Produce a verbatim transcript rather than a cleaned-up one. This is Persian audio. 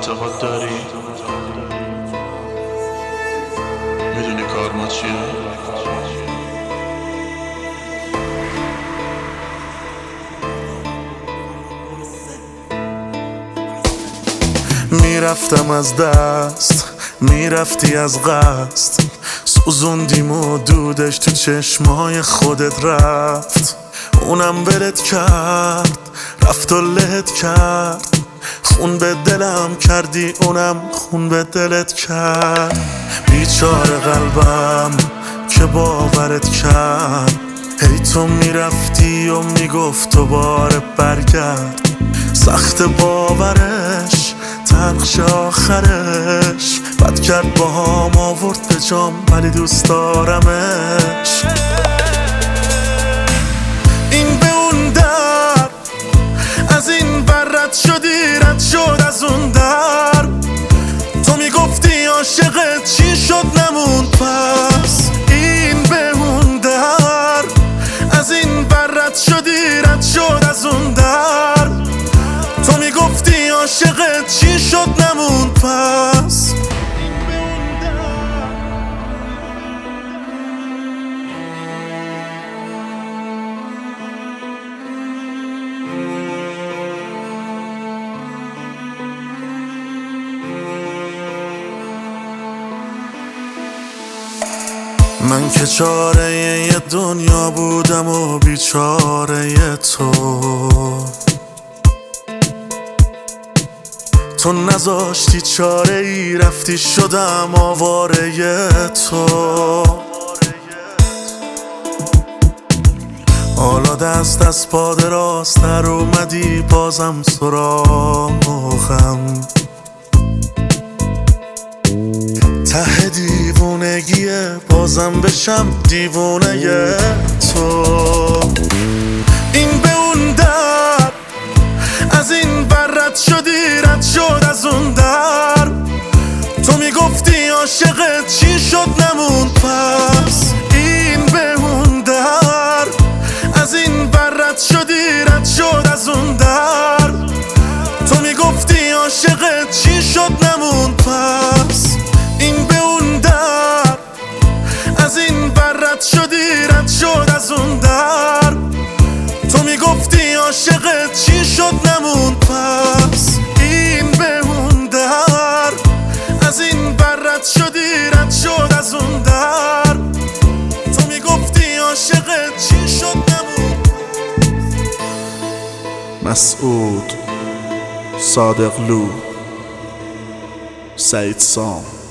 اعتقاد داری؟ میدونی کارما چیه؟ میرفتم از دست، میرفتی از قصد، سوزوندیم و دودش تو چشمای خودت رفت. اونم ولت کرد، رفت و لهت کرد، خون به دلم کردی، اونم خون به دلت کرد. بیچاره قلبم که باورت کرد، هی تو میرفتی و میگفت دوباره برگرد. سخت باورش، تلخش آخرش، بد کرد با هم آورد به جام، ولی دوست دارمش. این به اون در، از این بر رد شدی، رد شد از اون در. تو میگفتی عاشقت چی شد نموند پس. این به اون در، از این بر رد شدی، رد شد از اون در. تو میگفتی عاشقت چی شد نموند پس. من که چاره یه دنیا بودم و بیچاره تو، تو نذاشتی چاره ای، رفتی شدم آواره تو. حالا دست از پا دراستر اومدی بازم سراغم. ته دیوونگیه بازم بشم دیوونه تو. این به اون در، از این بر رد شدی، رد شد از اون در. تو میگفتی عاشقت چی شد نموند پس. این به اون در، از این بر رد شدی، رد شد از اون در. تو میگفتی عاشقت چی شد نموند پس. این به اون در، از این بر رد شدی، رد شد از اون در. تو میگفتی عاشقت چی شد نموند پس. این به اون در، از این بر رد شدی، رد شد از اون در. تو میگفتی عاشقت چی شد نموند. مسعود صادقلو، سعید سام.